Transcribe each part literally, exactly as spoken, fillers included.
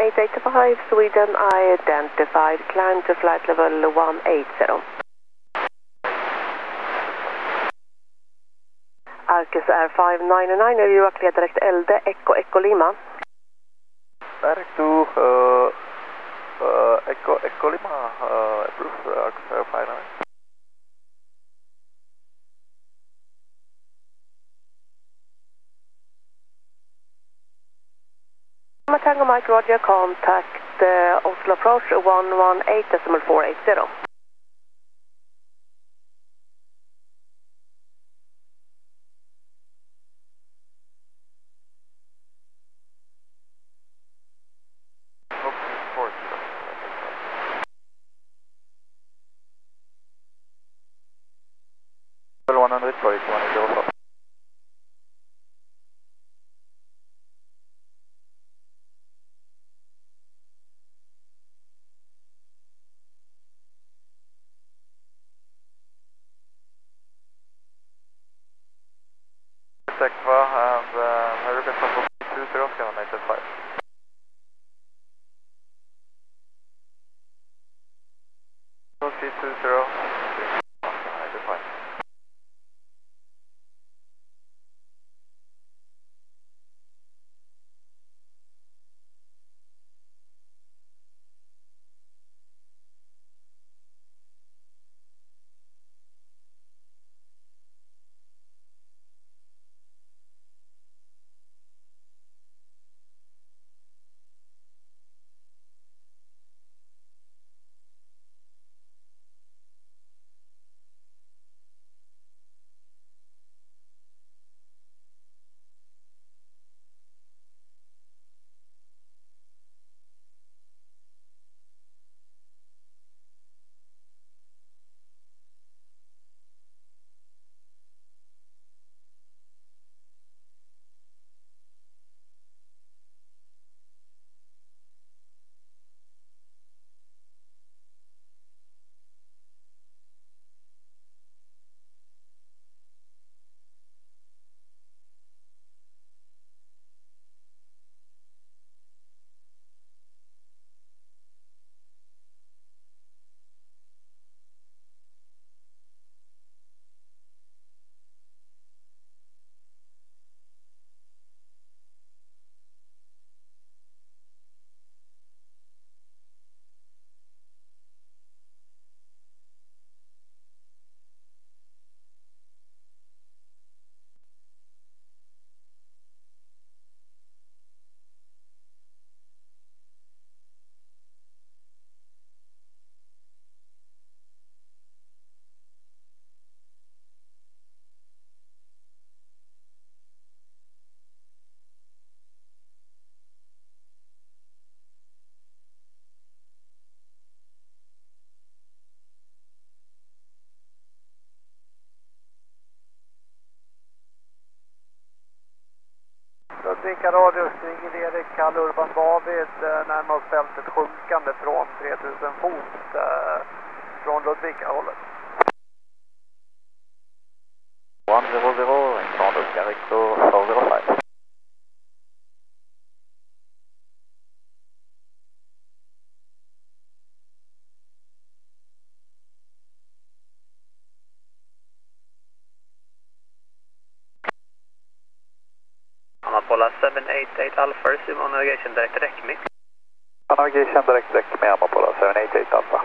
eight eight five, Sweden identified, climb to flight level one eighty. Arcus Air five ninety-nine, you are clear direct L D, Echo, Echo Lima. Direct to uh, uh, Echo, Echo Lima, uh, approved uh, Arcus Air five ninety-nine. Tango Mike, Roger, contact uh, Oslo approach one one eight decimal four eight zero. one hundred for one zero four. Tekva and uh, Hurricane Control two zero seven eight five. C two zero eight five. Ludvika radio, Stig Erik, Kalle Urban David, närmare oss fältet sjunkande från tre tusen fot eh, från Ludvika hållet. one zero zero, in front of Garrico four zero five. Amapola seven eight eight Alpha, receive on navigation direct direct me. Navigation direct direct me, Amapola seven eight eight Alpha.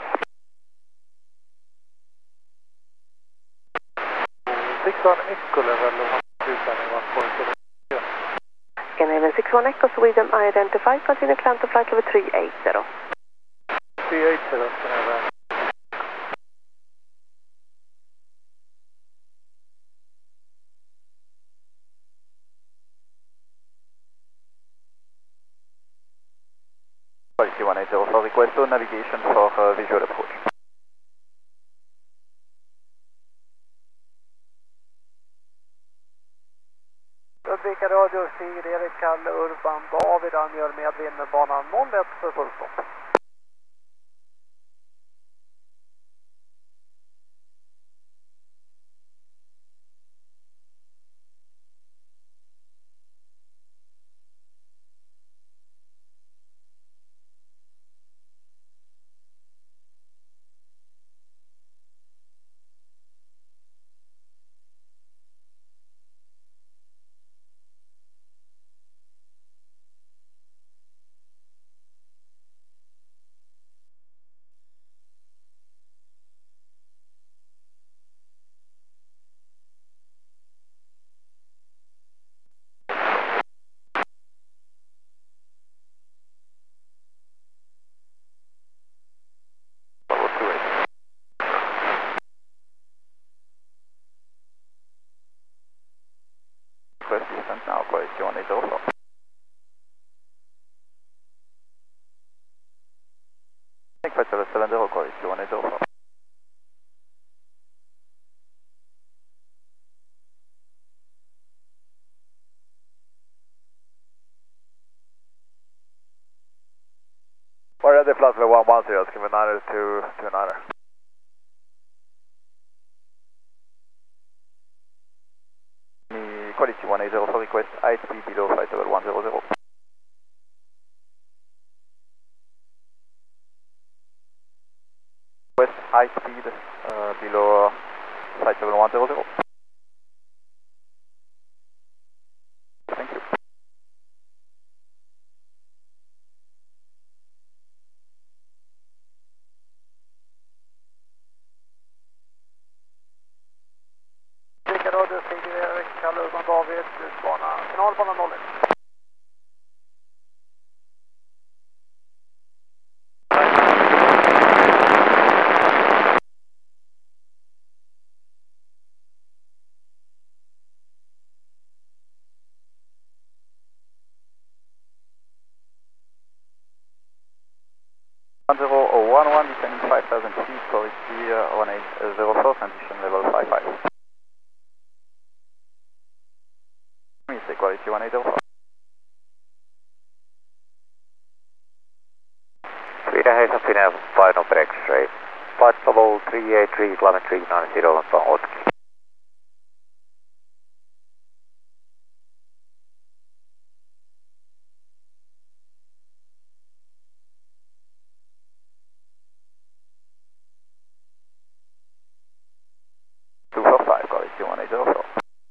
six one Echo level one point seven. Scandinavian six one Echo, Sweden identified, continue climb to flight level three eighty. three eighty, Scandinavian. one eighty for request to navigation for uh, visual approach. Ludvika radio, Stig Erik, Kalle Urban David, angör med vindbanan noll ett för fullstopp. Flight seven seven zero, quality one eight zero four. We're ready, flight level one one zero, give me niner to, to niner. Quality one eight zero four, request high speed below flight level one zero zero. Request high speed uh, below flight level one zero zero. Thank you. Lika radio, stiger Erik, Kalle Urban David, utbana, finalbana noll ett. one zero one one, descending five thousand feet, quality uh, one eight zero four, condition level five five. Mistake, quality one eight zero four. Sweden Hayes Finnair, final for X-ray. Flight level three eight three, climate three nine zero, Oski. two four five, quality one eight zero four.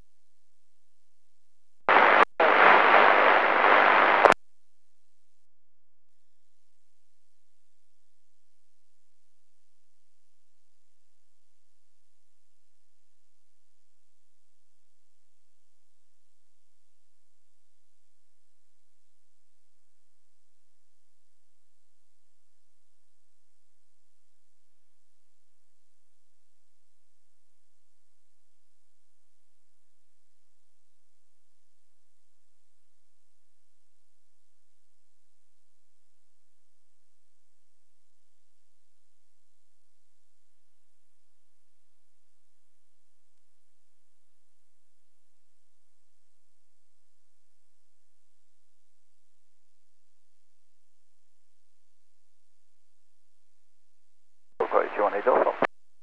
Quality one eight zero four.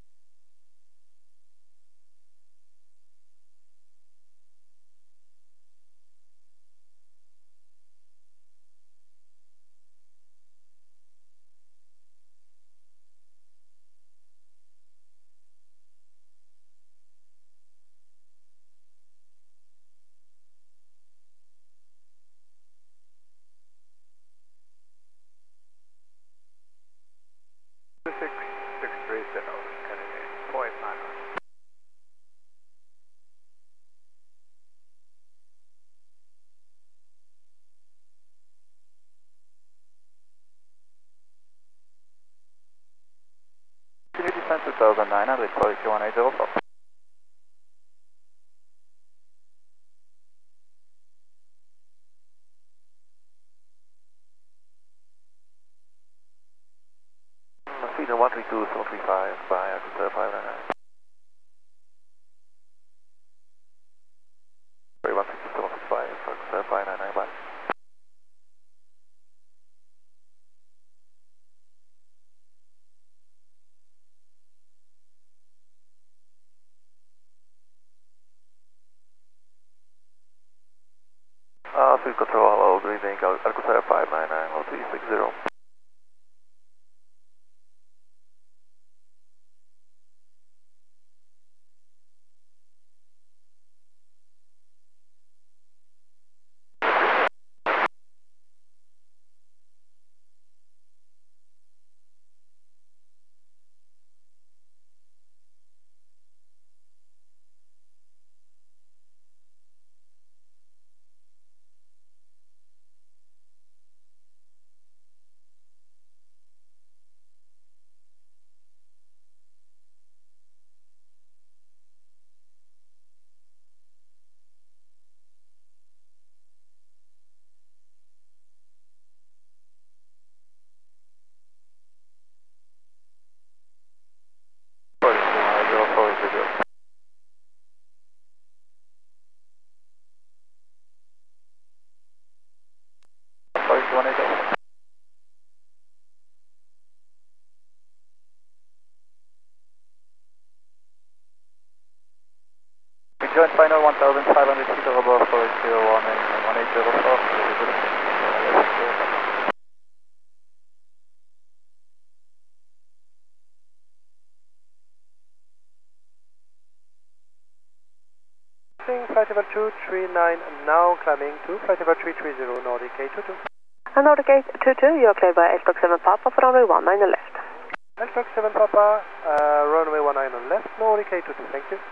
six six three zero, Kennedy, four eight nine nine. Continue descent two thousand nine hundred, quality one eight zero four. Sweden one three two, seven three five, by Aquater five nine nine. Sorry, one three two, seven three five, Aquater five nine nine, bye. Uh, field control, hello, good evening, Aquater five nine nine, oh three six zero. current final one thousand five hundred feet over above for zero one and one eight zero four. Flight level two three nine, now climbing to flight level three three zero, Nordic eight two two. And Nordic eight two two, you are cleared by L seven Papa for runway one nine on left. L seven Papa, uh, runway one nine on left, Nordic eight two two, thank you.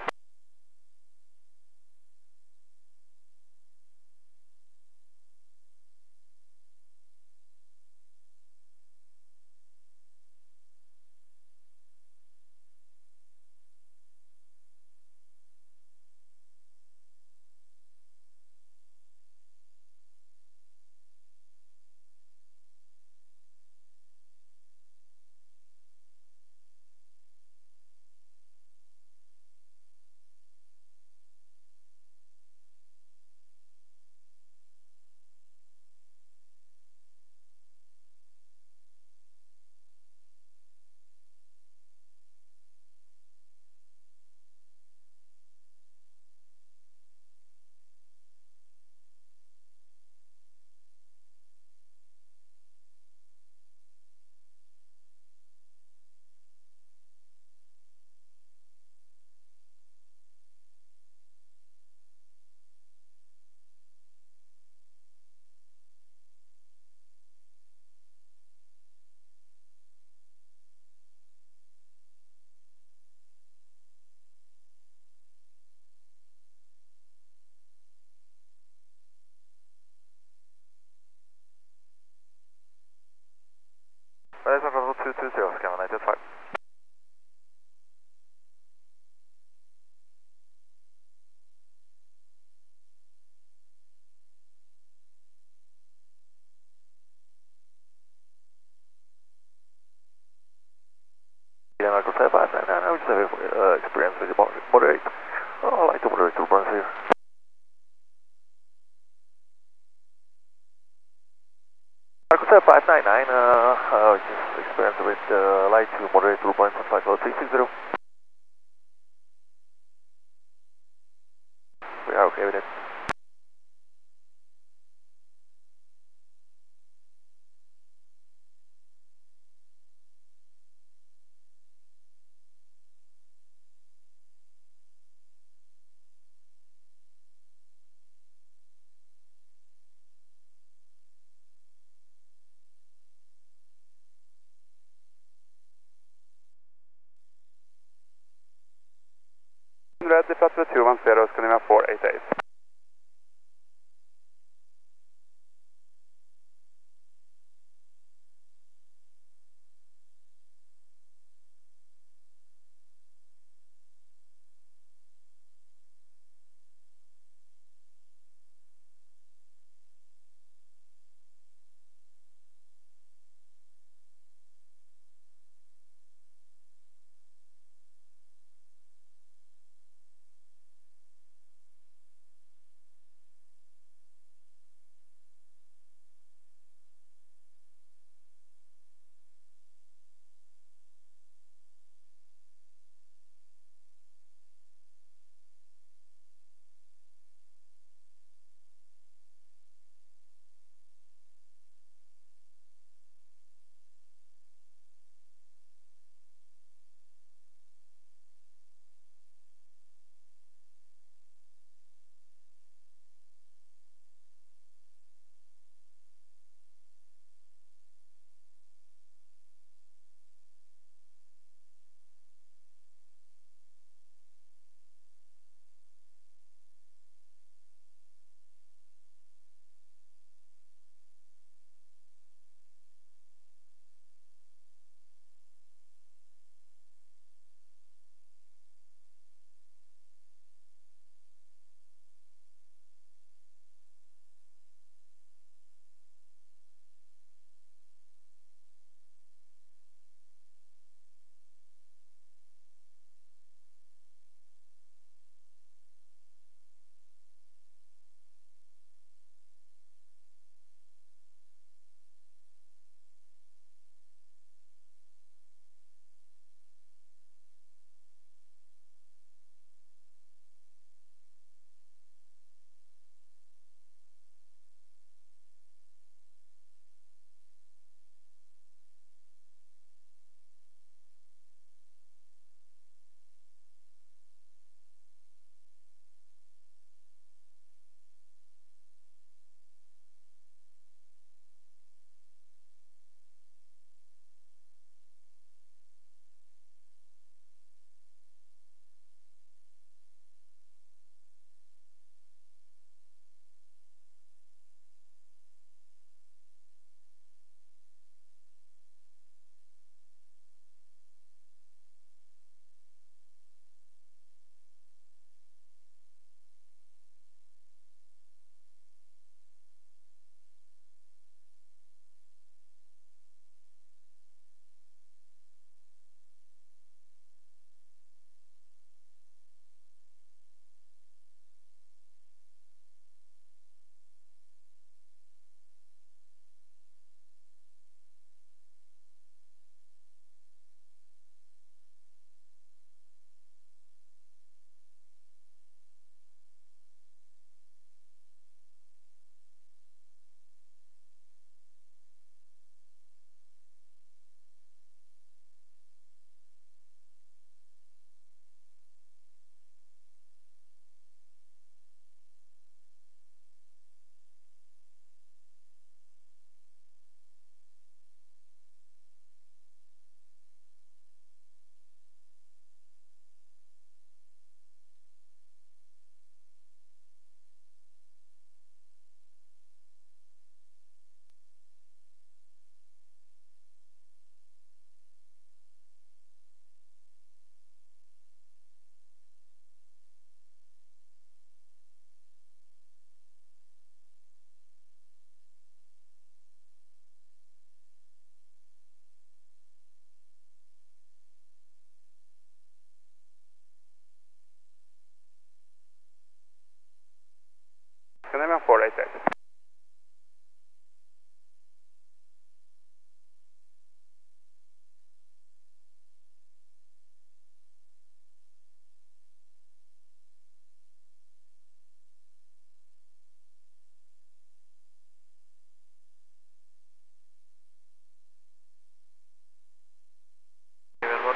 two two zero, Scanner nine five. Yeah, Michael seven five nine nine, I just have uh, experience with the moderate. Oh, I like the moderate turbulence here. Michael seven five nine nine, uh, uh, just experience with uh, light to moderate turbulence on flight level three six zero. We are okay with it. Red, departure two one zero, Scandinavia four eight eight.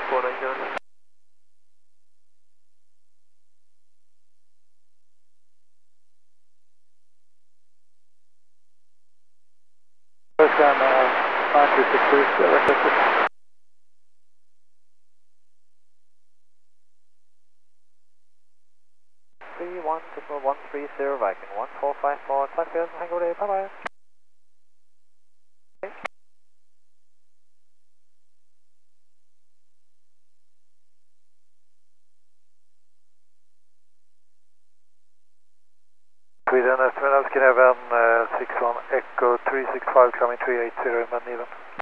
four nine seven. First down, uh, nine two six two, requested. three one Decimal one three zero Viking one four five four, Tuckfield, have a good day, bye bye. Sweden, estimate Alskin Heaven, uh, six one Echo three six five, coming three eight zero in Manila.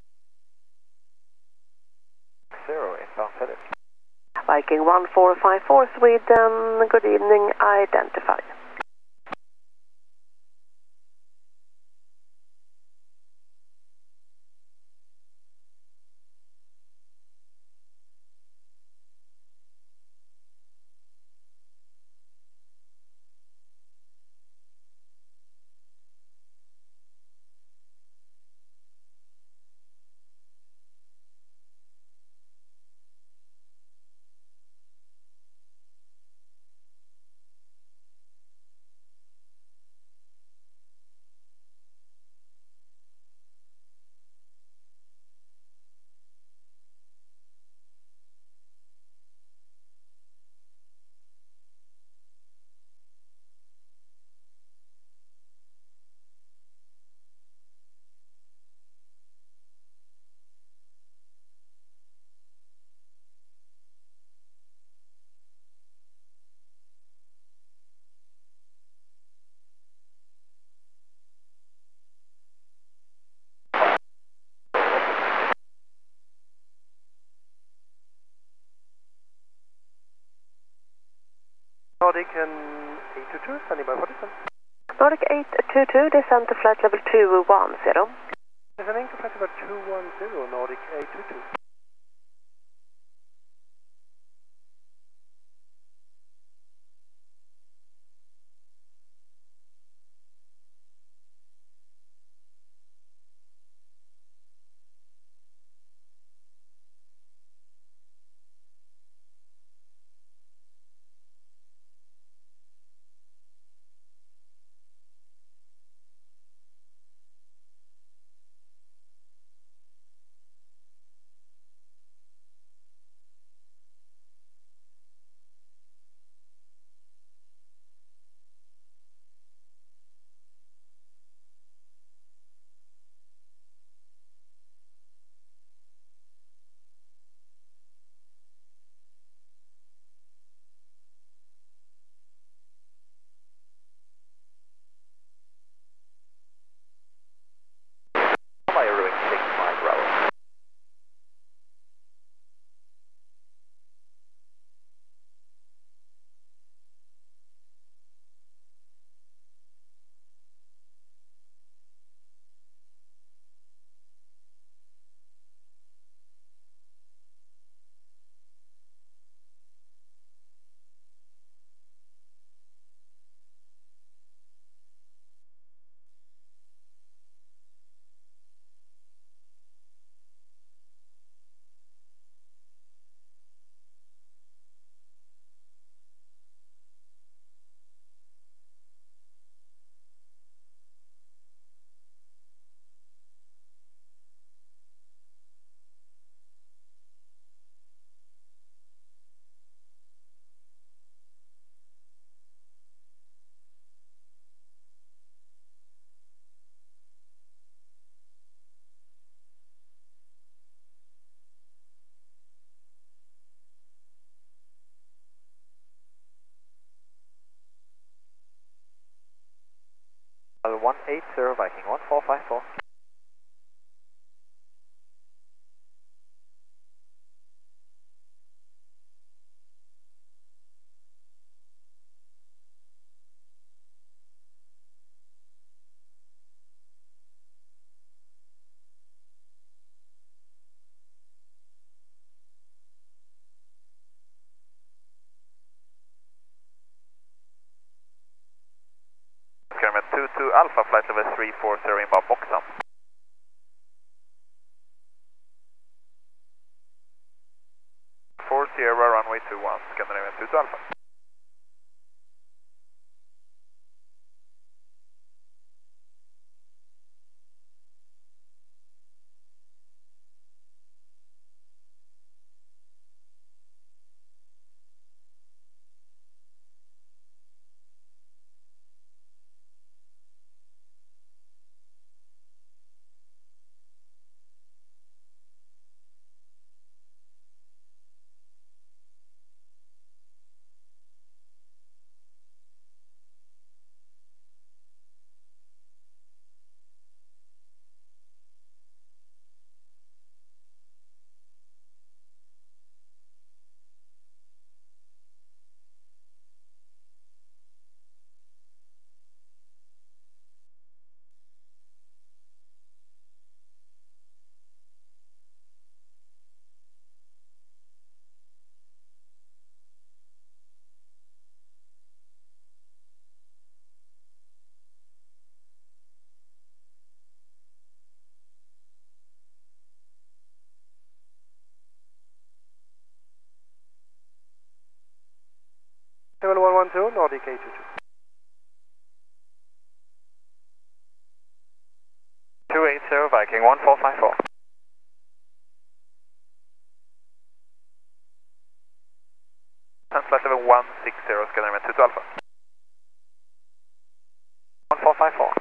Zero, inbound headed. Viking one four five four, Sweden, good evening, identified. Nordic and eight two two, standing by for descent. Nordic eight two two, descend to flight level two one zero. Descending to flight level two one zero, Nordic eight two two. one eight zero Viking one four five four. two two Alpha, flight level three four zero, inbound Boxham. Sierra runway two one, Scandinavian two to Alpha. seven one one two, Nordic eight two two. two eight zero, Viking one four five four. Flight level one six zero, Scandinavian two to Alpha. one four five four.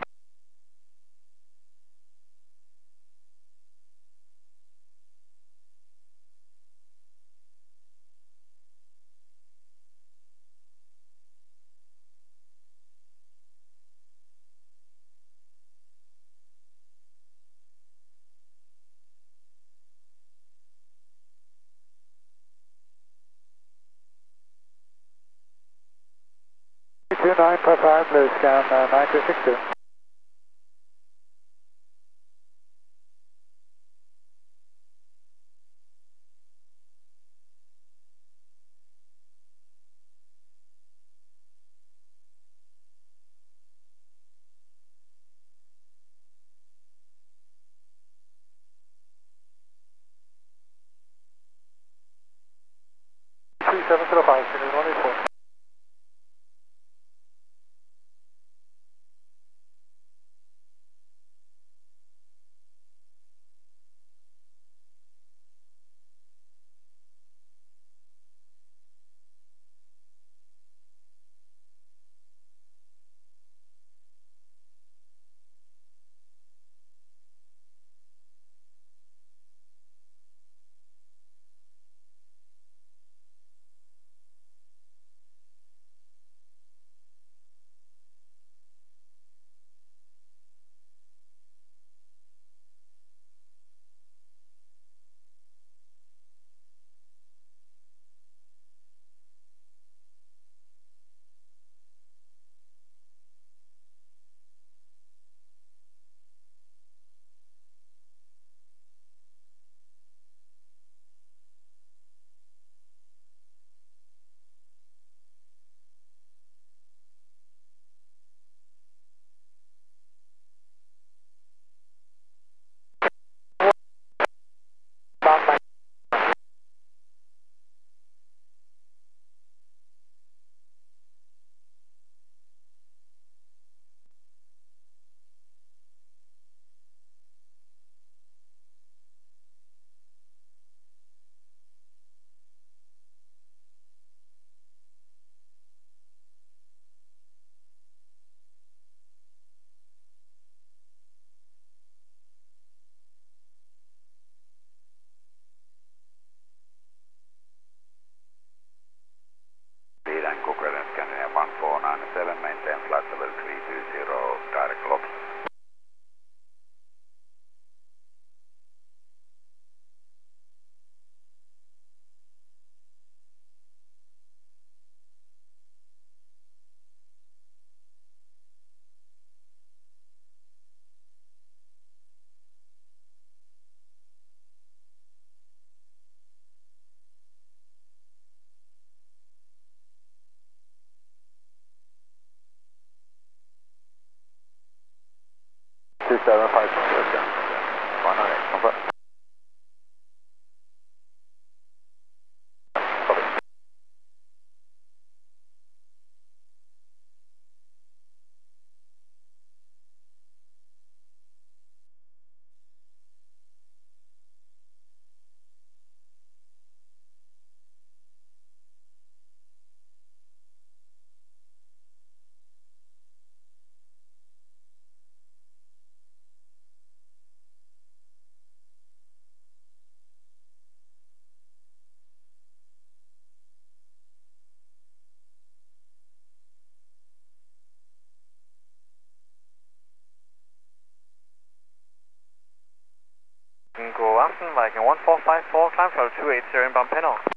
two nine five five, blue scan uh, nine two six two. three seven zero five, one eight four. one four nine seven, maintain flight level three two zero, direct lobby. two seven five zero, one oh eight, confirm. Viking one four five four, climb for two eighty inbound Pinot.